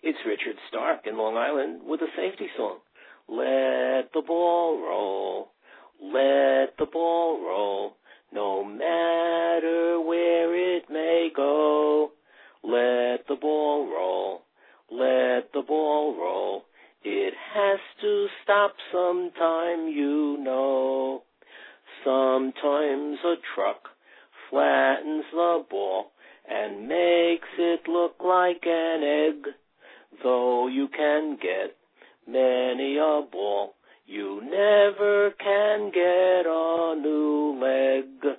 It's Richard Stark in Long Island with a safety song. Let the ball roll, let the ball roll, no matter where it may go. Let the ball roll, let the ball roll. It has to stop sometime, you know. Sometimes a truck flattens the ball and makes it look like an egg. Though you can get many a ball, you never can get a new leg.